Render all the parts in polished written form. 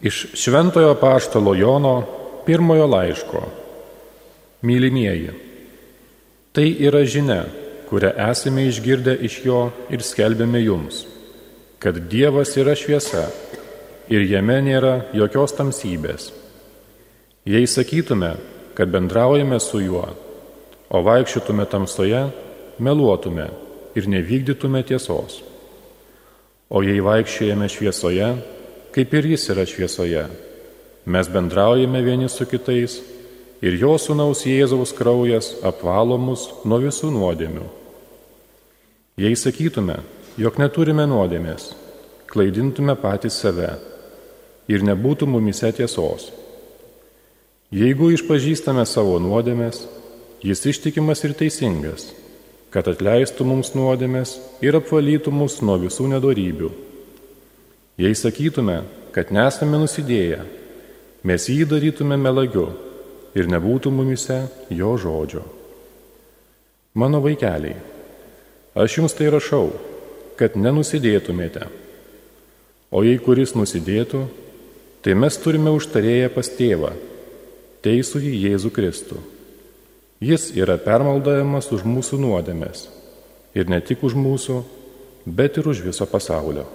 Iš Šventojo apaštalo Jono pirmojo laiško. Mylimieji, tai yra žinia, kurią esame išgirdę iš jo ir skelbėme jums, kad Dievas yra šviesa ir jame nėra jokios tamsybės. Jei sakytume, kad bendraujame su juo, o vaikščiotume tamsoje, meluotume ir nevykdytume tiesos. O jei vaikščiojame šviesoje, kaip ir jis yra šviesoje, mes bendraujame vieni su kitais ir jo sūnaus Jėzaus kraujas apvalo mus nuo visų nuodėmių. Jei sakytume, jog neturime nuodėmės, klaidintume patys save ir nebūtų mumise tiesos. Jeigu išpažįstame savo nuodėmės, jis ištikimas ir teisingas, kad atleistų mums nuodėmės ir apvalytų mus nuo visų nedorybių. Jei sakytume, kad nesame nusidėję, mes jį darytume melagiu ir nebūtų mumise jo žodžio. Mano vaikeliai, aš jums tai rašau, kad nenusidėtumėte. O jei kuris nusidėtų, tai mes turime užtarėję pas tėvą, teisųjį Jėzų Kristų. Jis yra permaldavimas už mūsų nuodėmes ir ne tik už mūsų, bet ir už viso pasaulio.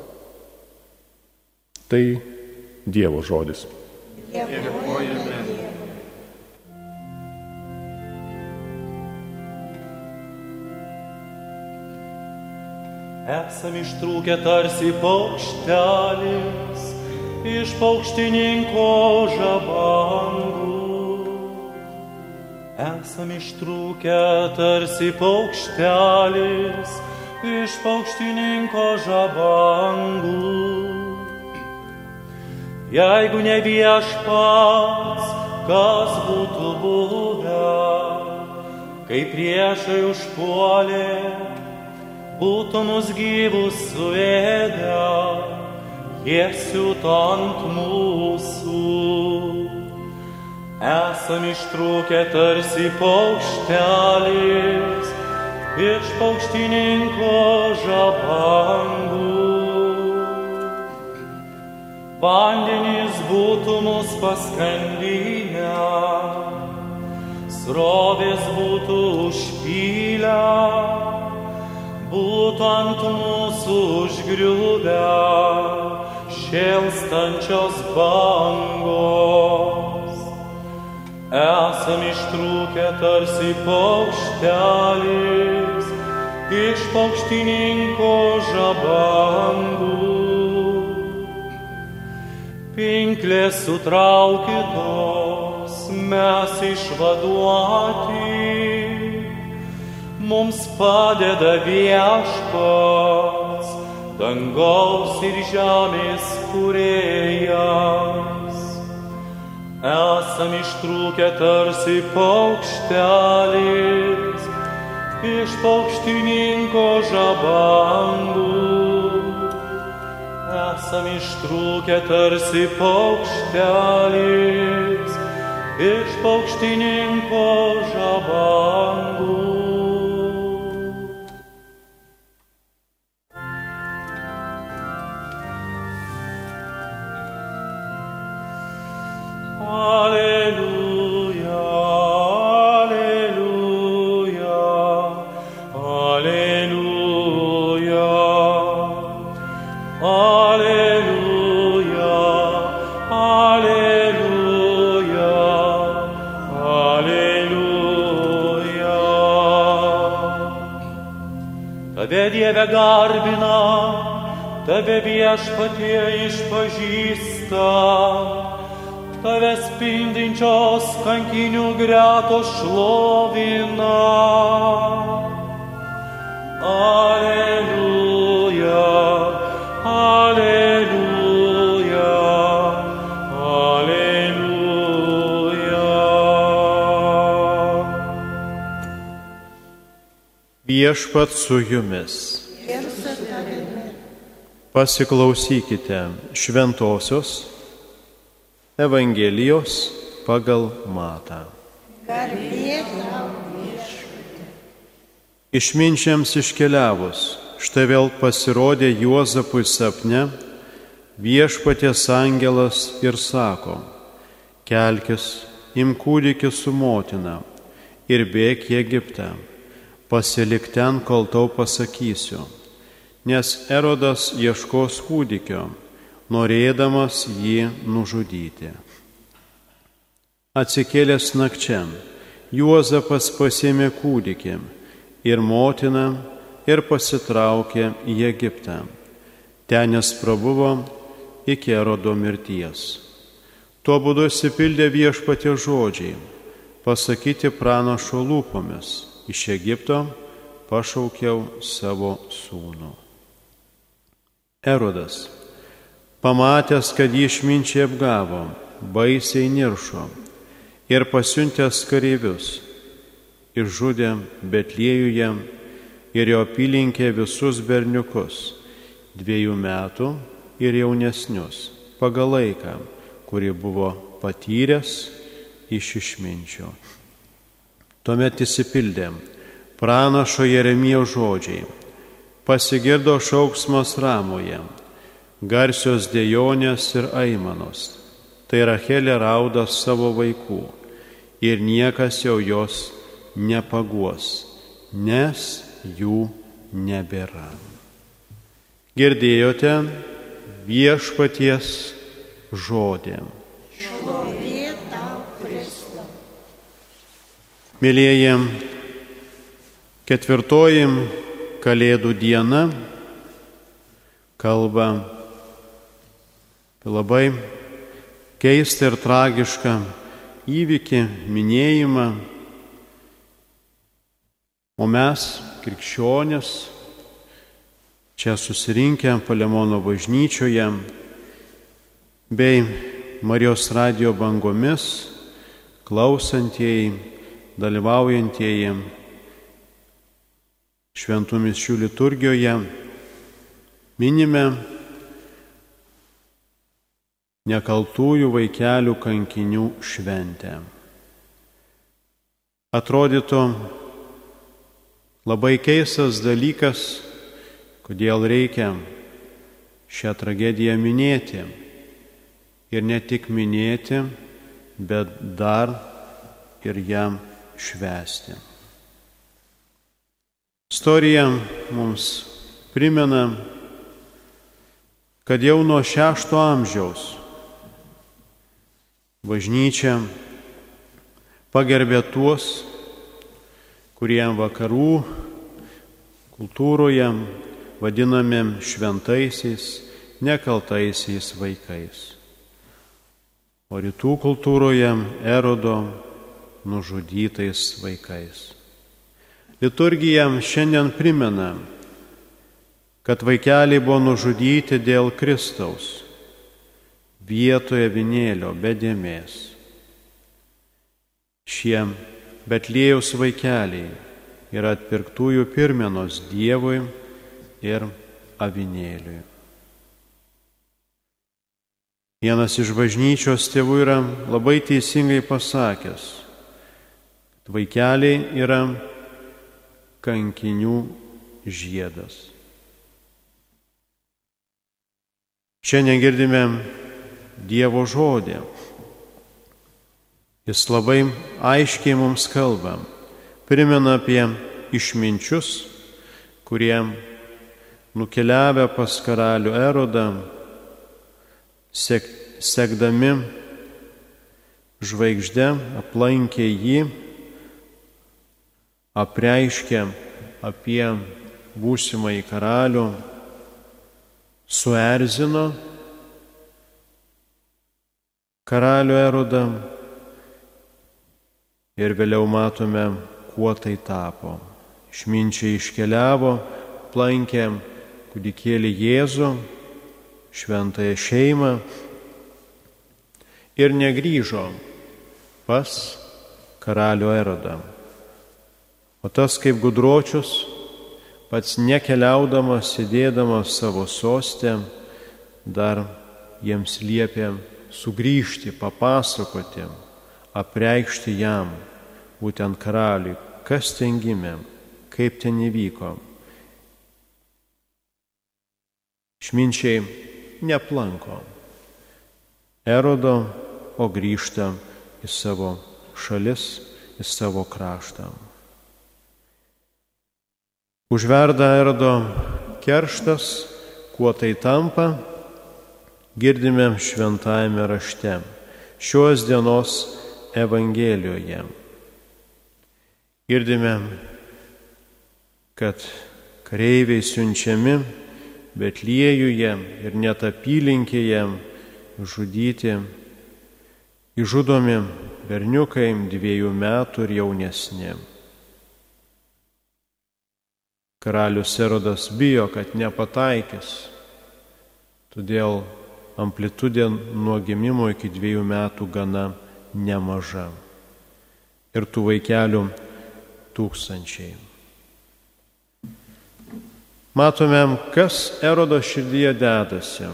Tai Dievo žodis. Dėkojame. Esam ištrūkę tarsi paukštelis iš paukštininko žabangų. Esam ištrūkę tarsi paukštelis iš paukštininko žabangų. Jeigu ne Viešpats, kas būtų buvę, kai priešai užpuolė, būtų mus gyvus suėdę, jie siuto ant mūsų. Esam ištrūkę tarsi paukštelis iš paukštininko žabangų. Vandenys būtų mus paskandinę, srovės būtų užpylę, būtų ant mūsų užgriuvę šėlstančios bangos. Esam ištrūkę tarsi paukštelis iš paukštininko žabangų. Pinklės sutraukytos, mes išvaduoti, mums padeda Viešpats, dangaus ir žemės kūrėjas. Esam ištrūkę tarsi paukštelis iš paukštininko žabangų. Esam ištrūkę tarsi paukštelis iš paukštininko žabangų. Alleluja, alleluja, alleluja. Alleluja, alleluja, alleluja. Tave Dieve garbina, Tave Viešpatie išpažįsta, Tave spindinčios kankinių gretos šlovina. Alleluja. Alleluja, alleluja. Viešpats su jumis. Pasiklausykite šventosios Evangelijos pagal Matą. Išminčiams iškeliavus, štai vėl pasirodė Juozapui sapne viešpaties angelas ir sako: kelkis, imk kūdikį su motina ir bėk į Egiptą, pasilik ten, kol tau pasakysiu, nes Erodas ieškos kūdikio, norėdamas jį nužudyti. Atsikėlęs nakčiam, Juozapas pasėmė kūdikį ir motiną ir pasitraukė į Egiptą. Ten jis prabuvo iki Erodo mirties. Tuo būdu išsipildė viešpaties žodžiai, pasakyti pranašo lūpomis: iš Egipto pašaukiau savo sūnų. Erodas, pamatęs, kad jį išminčiai apgavo, baisiai niršo ir pasiuntęs kareivius, išžudė Betliejuje ir jo apylinkė visus berniukus, 2 metų ir jaunesnius, pagal laiką, kurį buvo patyręs iš išminčių. Tuomet įsipildė pranašo Jeremijo žodžiai: pasigirdo šauksmas Ramoje, garsios dejonės ir aimanos. Tai Rachelė rauda savo vaikų ir niekas jau jos nepaguos, nes jų nebėra. Girdėjote viešpaties žodį. Šlovė tau, Kristau. Mėlyjeji, 4. Kalėdų diena kalba labai keistą ir tragišką įvykį, minėjimą, o mes, krikščionys, čia susirinkę Palemono bažnyčioje bei Marijos radijo bangomis klausantieji, dalyvaujantieji šventų mišių liturgijoje, minime nekaltųjų vaikelių kankinių šventę. Atrodytų labai keistas dalykas, kodėl reikia šią tragediją minėti. Ir ne tik minėti, bet dar ir ją švęsti. Istorija mums primena, kad jau nuo 6 amžiaus bažnyčia pagerbė tuos, kurie vakarų kultūroje vadinami šventaisiais, nekaltaisiais vaikais, o rytų kultūroje Erodo nužudytais vaikais. Liturgija šiandien primena, kad vaikeliai buvo nužudyti dėl Kristaus vietoje avinėlio be dėmės. Šie Betliejaus vaikeliai yra atpirktųjų pirmenos Dievui ir avinėliui. Vienas iš bažnyčios tėvų yra labai teisingai pasakęs, kad vaikeliai yra kankinių žiedas. Šiandien girdime Dievo žodį. Jis labai aiškiai mums kalba, primena apie išminčius, kurie nukeliavę pas karalių Erodą, sekdami žvaigždę, aplankė jį, apreiškė apie būsimąjį karalių, suerzino karalių Erodą ir vėliau matome, kuo tai tapo. Išminčiai iškeliavo, aplankė kūdikėlį Jėzų, šventąją šeimą ir negrįžo pas karalių Erodą. O tas kaip gudročius, pats nekeliaudamas, sėdėdamas savo soste, dar jiems liepė sugrįžti, papasakoti, apreikšti jam, būtent karaliui, kas ten gimė, kaip ten įvyko. Išminčiai neaplanko Erodo, o grįžta į savo šalis, į savo kraštą. Užverda Erodo kerštas, kuo tai tampa, girdime šventajame rašte, šios dienos Evangelijoje. Girdime, kad kareiviai siunčiami Betliejuje ir net apylinkėje žudyti, įžudomi berniukai 2 metų ir jaunesni. Karalius Erodas bijo, kad nepataikys, todėl amplitudė nuo gimimo iki 2 metų gana nemaža. Ir tų vaikelių tūkstančiai. Matome, kas Erodo širdyje dedasi.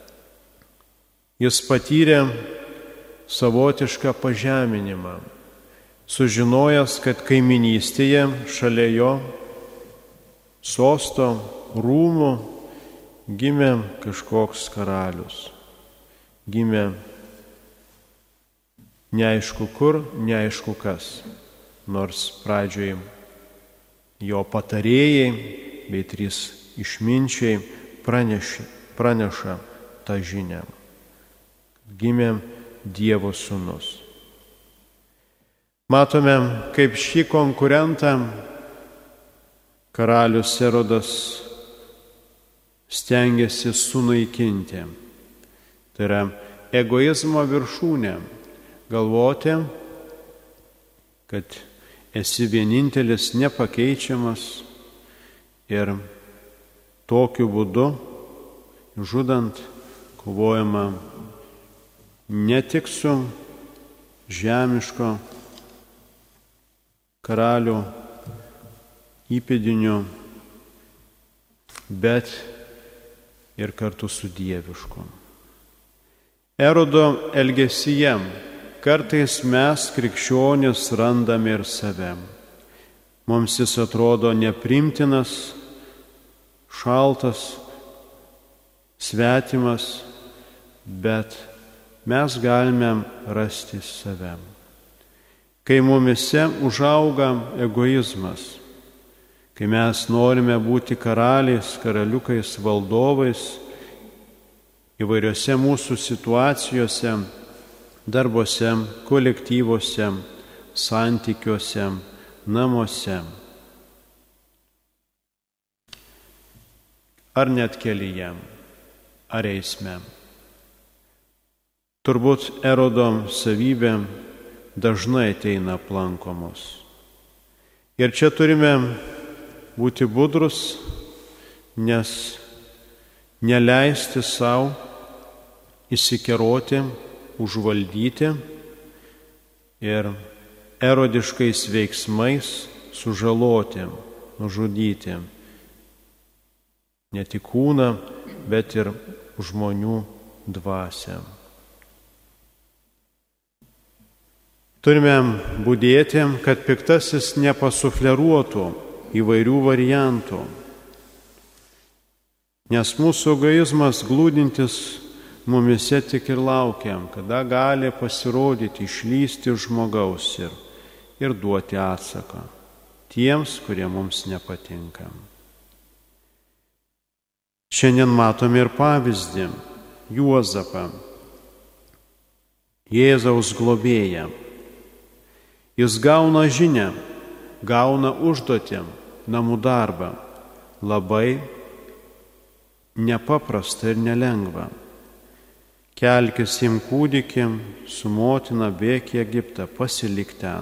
Jis patyrė savotišką pažeminimą, sužinojęs, kad kaiminystėje šalia jo sosto rūmų gimė kažkoks karalius. Gimė neaišku kur, neaišku kas. Nors pradžioj jo patarėjai bei 3 išminčiai praneša tą žinią. Gimė Dievo sūnus. Matome, kaip šį konkurentą karalius Erodas stengiasi sunaikinti. Tai yra egoizmo viršūnė. Galvoti, kad esi vienintelis nepakeičiamas ir tokiu būdu, žudant, kovojama ne tik su žemiško karalių įpėdiniu, bet ir kartu su dievišku. Erodo elgesyje kartais mes, krikščionys, randame ir save. Mums jis atrodo neprimtinas, šaltas, svetimas, bet mes galime rasti save. Kai mumise užauga egoizmas, kai mes norime būti karaliais, karaliukais, valdovais, įvairiose mūsų situacijose, darbuose, kolektyvuose, santykiuose, namuose ar net kelyje, ar eisme. Turbūt Erodo savybė dažnai ateina aplankomos. Ir čia turime būti budrus, nes neleisti savo įsikeroti, užvaldyti ir erodiškais veiksmais sužaloti, nužudyti ne tik kūną, bet ir žmonių dvasią. Turime budėti, kad piktasis nepasufleruotų įvairių variantų, nes mūsų egoizmas glūdintis mumise tik ir laukia, kada gali pasirodyti, išlysti žmogaus ir duoti atsaką tiems, kurie mums nepatinka. Šiandien matome ir pavyzdį Juozapą, Jėzaus globėją. Jis gauna žinią, gauna užduotį, namų darbą, labai nepaprasta ir nelengva. Kelkis imk kūdikį, su motina bėk į Egiptą, pasilik ten,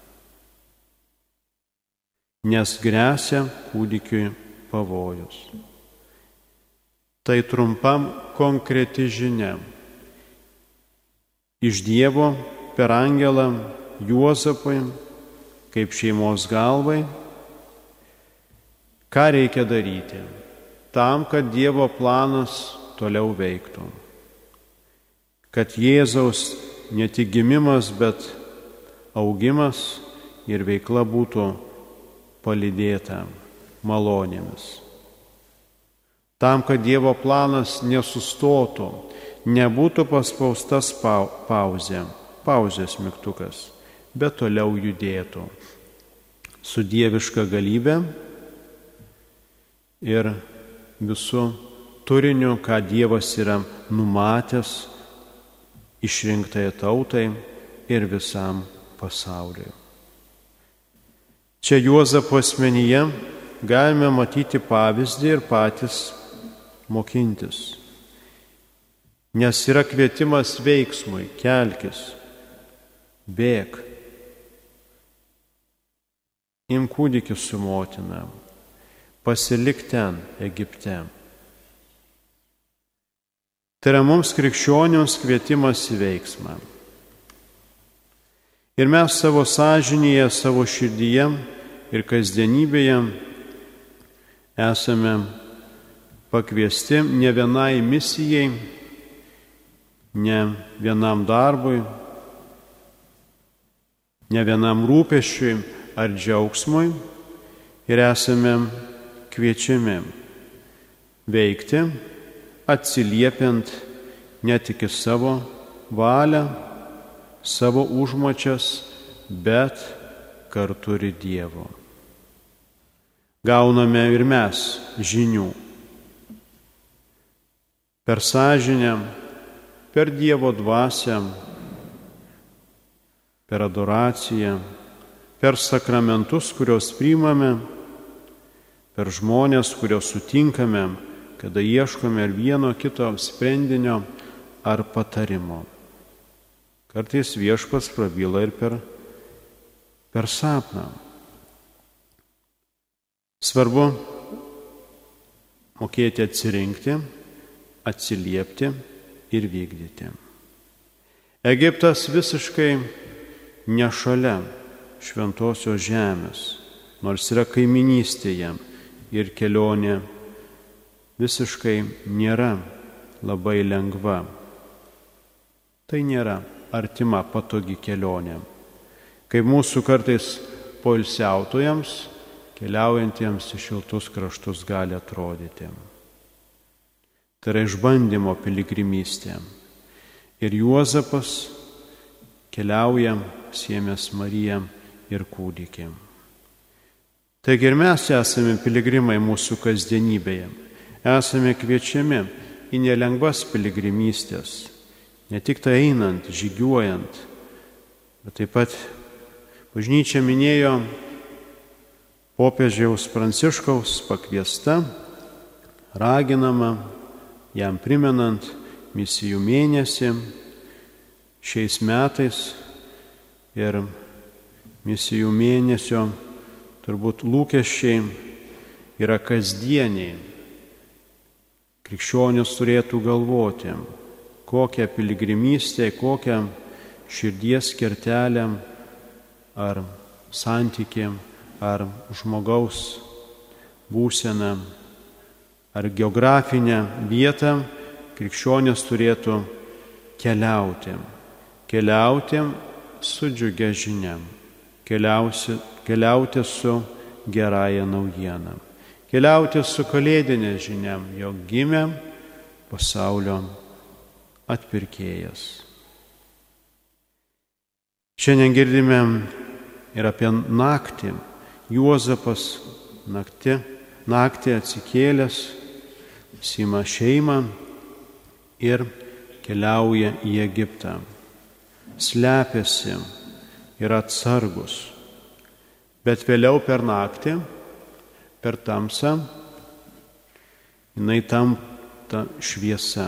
nes gresia kūdikiui pavojus. Tai trumpam konkreti žinia iš Dievo per angelą Juozapui, kaip šeimos galvai, ką reikia daryti tam, kad Dievo planas toliau veiktų. Kad Jėzaus ne tik gimimas, bet augimas ir veikla būtų palydėta malonėmis. tam, kad Dievo planas nesustotų, nebūtų paspaustas pauzės mygtukas, bet toliau judėtų su dieviška galybė ir visų turiniu, ką Dievas yra numatęs išrinktai tautai ir visam pasauliui. Čia Juozapo asmenyje galime matyti pavyzdį ir patys mokintis. Nes yra kvietimas veiksmui, kelkis, bėk, imk kūdikį su motina, pasilik ten, Egipte. Tai yra mums krikščionims kvietimas į veiksmą. Ir mes savo sąžinėje, savo širdyje ir kasdienybėje esame pakviesti ne vienai misijai, ne vienam darbui, ne vienam rūpesčiui ar džiaugsmui ir esame kviečiami veikti, atsiliepiant ne tik į savo valią, savo užmačias, bet kartu ir Dievo. Gauname ir mes žinių per sąžinę, per Dievo dvasią, per adoraciją, per sakramentus, kuriuos priimame, per žmonės, kuriuos sutinkame, kada ieškome ir vieno kito sprendinio ar patarimo. Kartais Viešpats prabyla ir per sapną. Svarbu mokėti atsirinkti, atsiliepti ir vykdyti. Egiptas visiškai nešalia šventosios žemės, nors yra kaiminystėje ir kelionė visiškai nėra labai lengva. Tai nėra artima, patogi kelionė, kaip mūsų kartais poilsiautojams, keliaujantiems į šiltus kraštus gali atrodyti. Tai yra išbandymo piligrimystė. Ir Juozapas keliauja, siemęs Mariją ir kūdikį. Taigi ir mes esame piligrimai mūsų kasdienybėje. Esame kviečiami į nelengvas piligrimystės. Ne tik tai einant, žygiuojant, bet taip pat bažnyčia minėjo popiežiaus Pranciškaus pakviesta, raginama, jam primenant misijų mėnesį šiais metais ir misijų mėnesio turbūt lūkesčiai yra kasdieniai. Krikščionis turėtų galvoti, kokią piligrimystę, kokią širdies kertelę ar santykį, ar žmogaus būseną, ar geografinę vietą krikščionis turėtų keliauti. Keliauti su džiugia žinia, keliauti su gerąja naujiena, keliauti su kalėdinė žinia, jog gimė pasaulio atpirkėjas. Šiandien girdime ir apie naktį. Juozapas naktį atsikėlęs, sima šeimą ir keliauja į Egiptą. Slepiasi ir atsargus. Bet vėliau per naktį, per tamsą, jinai tampa šviesa.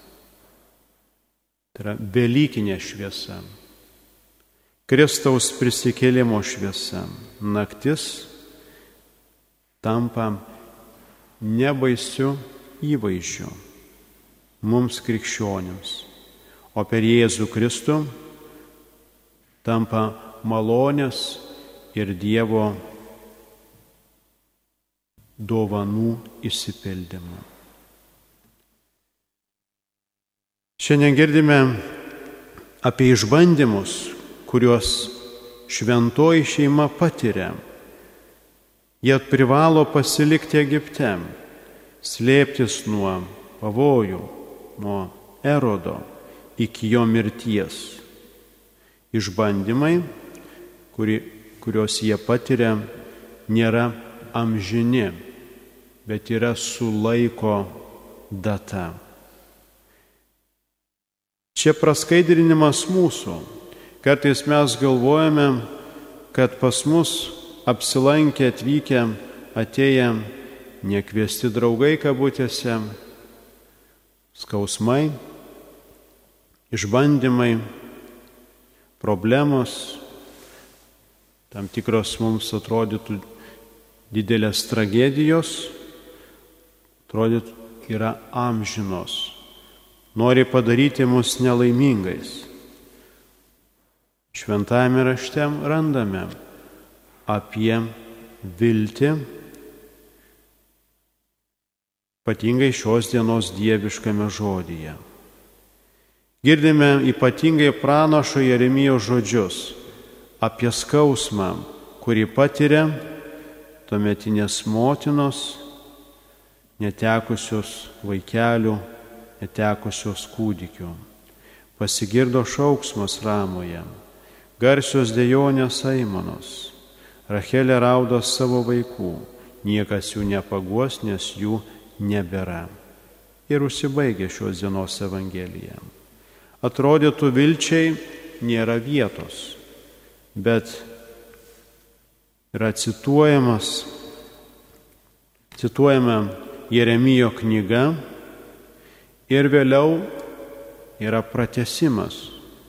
Tai yra velykinė šviesa. Kristaus prisikėlimo šviesa. Naktis tampa nebaisiu įvaizdžiu mums krikščionims, o per Jėzų Kristų tampa malonės ir Dievo dovanų išsipildymu. Šiandien girdime apie išbandymus, kuriuos šventoji šeima patiria. Jie privalo pasilikti Egipte, slėptis nuo pavojų, nuo Erodo iki jo mirties. Išbandymai, kuriuos jie patiria, nėra amžini, bet yra su laiko data. Čia praskaidrinimas mūsų. Kartais mes galvojame, kad pas mus apsilankę, atvykę, atėję, nekviesti draugai kabutėse, skausmai, išbandymai, problemos, tam tikros mums atrodytų didelės tragedijos, atrodytų yra amžinos, nori padaryti mus nelaimingais. Šventajame rašte randame apie viltį, ypatingai šios dienos dieviškame žodyje. Girdime ypatingai pranašo Jeremijo žodžius apie skausmą, kurį patiria tuometinės motinos, netekusios vaikelių, netekusios kūdikių. Pasigirdo šauksmas Ramoje, garsios dejonės aimanos. Rachelė raudo savo vaikų, niekas jų nepaguos, nes jų nebėra. Ir užsibaigė šios dienos Evangelija. Atrodytų vilčiai nėra vietos, bet yra cituojama Jeremijo knyga ir vėliau yra pratęsimas.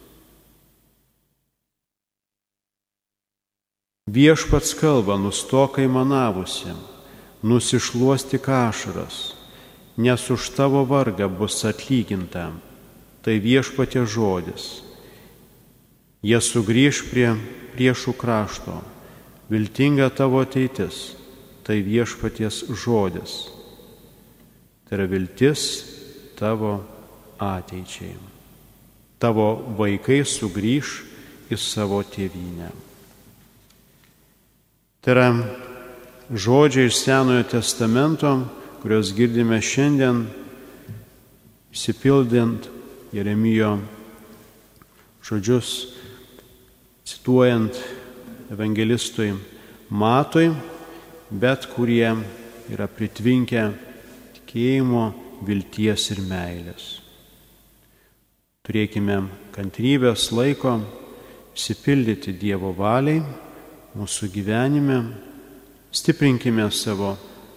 Viešpats kalba, nustok aimanavusi, nusišluostyk ašaras, nes už tavo vargą bus atlyginta. Tai Viešpaties žodis. Jie sugrįš prie priešų krašto, viltinga tavo ateitis. Tai Viešpaties žodis. Tai yra viltis tavo ateičiai. Tavo vaikai sugrįš į savo tėvynę. Tai yra žodžiai iš Senojo testamento, kuriuos girdime šiandien, išsipildant Jeremijo žodžius, cituojant evangelistui Matui, bet kurie yra pritvinkę tikėjimo, vilties ir meilės. Turėkime kantrybės laiko išsipildyti Dievo valiai mūsų gyvenime, stiprinkime savo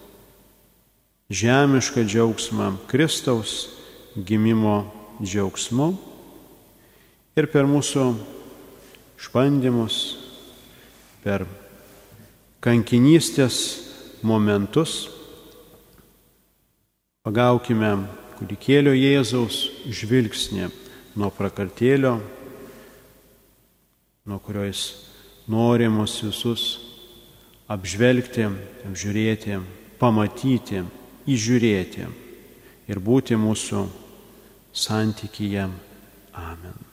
žemišką džiaugsmą Kristaus gimimo džiaugsmu ir per mūsų išbandymus, per kankinystės momentus pagaukime kūdikėlio Jėzaus žvilgsnį nuo prakartėlio, nuo kurio jis nori mus visus apžvelgti, apžiūrėti, pamatyti, įžiūrėti ir būti mūsų santykyje. Amen.